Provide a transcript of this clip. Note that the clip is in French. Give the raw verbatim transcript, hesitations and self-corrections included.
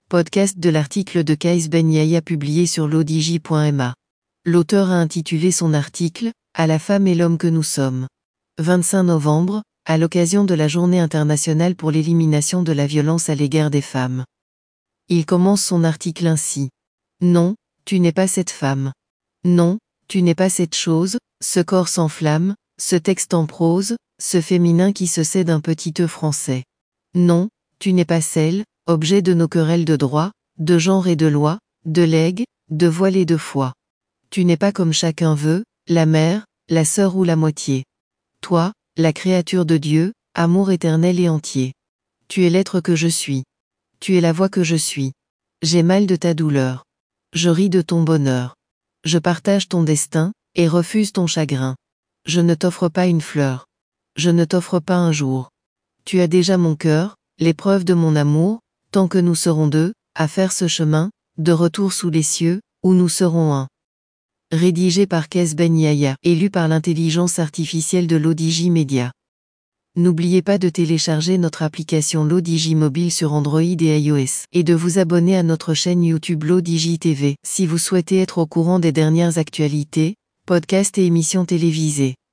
podcast de l'article de Kaïs Ben Yahia publié sur l'odj point m a. L'auteur a intitulé son article « À la femme et l'homme que nous sommes ». vingt-cinq novembre, à l'occasion de la Journée internationale pour l'élimination de la violence à l'égard des femmes. Il commence son article ainsi. Non, tu n'es pas cette femme. Non, tu n'es pas cette chose, ce corps sans flamme, ce texte en prose, ce féminin qui se sait d'un petit e français. Non, tu n'es pas celle, objet de nos querelles de droit, de genre et de loi, de legs, de voile et de foi. Tu n'es pas comme chacun veut, la mère, la sœur ou la moitié. Toi, la créature de Dieu, amour éternel et entier. Tu es l'être que je suis. Tu es la voix que je suis. J'ai mal de ta douleur. Je ris de ton bonheur. Je partage ton destin, et refuse ton chagrin. Je ne t'offre pas une fleur. Je ne t'offre pas un jour. Tu as déjà mon cœur, l'épreuve de mon amour, tant que nous serons deux, à faire ce chemin, de retour sous les cieux, où nous serons un. Rédigé par Kaïs Ben Yahia et lu par l'intelligence artificielle de l'Odj Media. N'oubliez pas de télécharger notre application l'Odj mobile sur Android et iOS, et de vous abonner à notre chaîne YouTube l'Odj T V, si vous souhaitez être au courant des dernières actualités, podcasts et émissions télévisées.